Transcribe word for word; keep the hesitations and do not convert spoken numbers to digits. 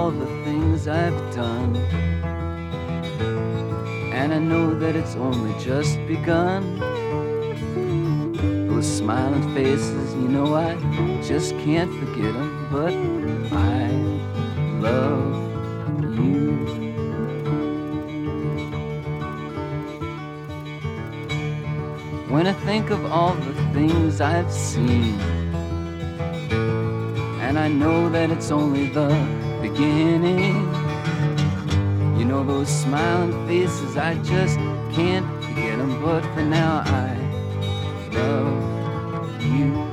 all the things I've done, and I know that it's only just begun. Those smiling faces, you know I just can't forget them, but I love you. When I think of all the things I've seen, and I know that it's only the beginning. You know those smiling faces, I just can't forget them, but for now I love you.